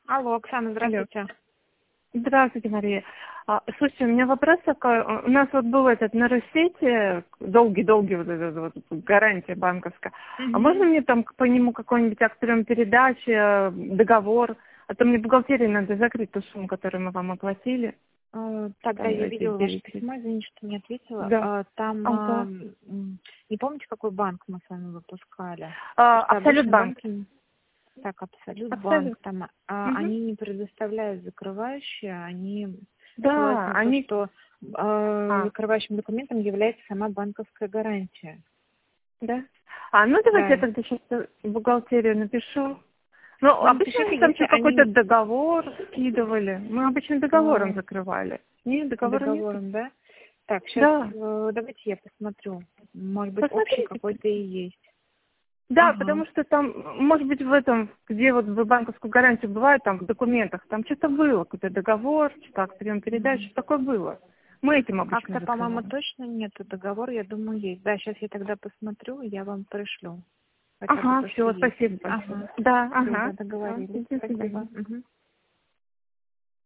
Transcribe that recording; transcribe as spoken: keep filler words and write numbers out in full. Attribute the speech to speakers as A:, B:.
A: Алло, Оксана,
B: Алло.
A: здравствуйте.
B: Здравствуйте, Мария. А, слушайте, у меня вопрос такой. У нас вот был этот нейросети, долгий-долгий вот этот вот гарантия банковская. А можно
A: Мгм.
B: мне там по нему какой-нибудь акт прием передачи, э, договор? А то мне бухгалтерии надо закрыть ту сумму, которую мы вам оплатили.
A: Э, Так, да,
B: Там
A: я
B: эти
A: видела ваше
B: девять тысяч.
A: письмо, извините, что не ответила.
B: Да.
A: А, Там, а,
B: Ага.
A: м, не помните, какой банк мы с вами выпускали?
B: А,
A: Просто
B: Абсолют
A: обычно
B: банк.
A: банки, так, Абсолют банк,
B: Абсолют.
A: там, а,
B: Мгм.
A: они не предоставляют закрывающие, они ссылаются
B: Да,
A: на то,
B: они...
A: что а,
B: А,
A: закрывающим документом является сама банковская гарантия.
B: да? А, ну давайте я
A: Да.
B: тогда сейчас в бухгалтерию напишу. Ну,
A: Вы
B: обычно
A: напишите,
B: они там
A: если
B: что, какой-то
A: они
B: договор скидывали. Мы обычно договором
A: а,
B: закрывали. Нет, договора нет?
A: договором, да? Так, сейчас
B: Да.
A: давайте я посмотрю. Может быть, общий
B: Посмотрите.
A: какой-то и есть.
B: Да,
A: Ага.
B: потому что там, может быть, в этом, где вот в банковскую гарантию бывает, там в документах, там что-то было, какой-то договор, что-то прием передач,
A: Мгм.
B: что такое было. Мы этим обычно
A: Акта, по-моему,
B: закрываем.
A: точно нету. Договор, я думаю, есть. Да, сейчас я тогда посмотрю, и я вам пришлю. Хотя бы
B: Ага,
A: то, что
B: все,
A: есть.
B: спасибо большое.
A: Ага.
B: Да,
A: Все, да,
B: ага.
A: договорились.
B: Все, до
A: Спасибо.
B: свидания.
A: Мгм.